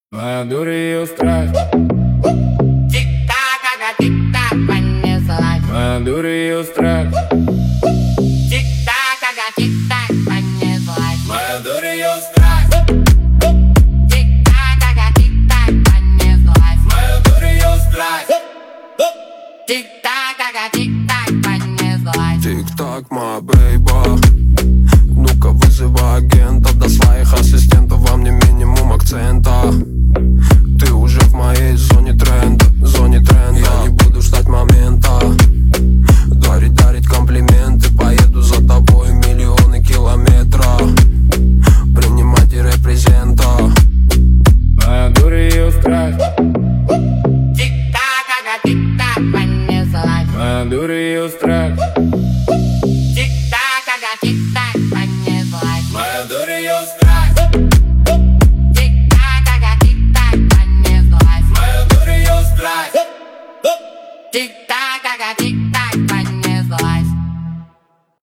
Моя дурь ее страсть. Тик-так, ага, тик-так, понеслась. Моя дурь ее страсть. Тик-так, ага, тик-так, понеслась. Моя дурь ее страсть. Тик-так, ага, тик-так, понеслась. Моя дурь ее страсть. Тик-так, ага, тик-так, понеслась. Тик-так, моя бейба. Ну-ка вызывай агента, до своих ассистентов во мне минимум акцента. Ты уже в моей зоне тренда, Я не буду ждать момента. Дарить комплименты, поеду за тобой миллионы километров. Принимайте репрезента. Моя дурь ее страсть. Тик-так, ага, тик-так, понеслась. Моя дурь ее страсть. Тик-так, ага, тик-так, понеслась. Моя дурь ее страсть. Тик-так, ага, тик-так, понеслась. Моя дурь ее страсть. Тик-так, ага, тик-так.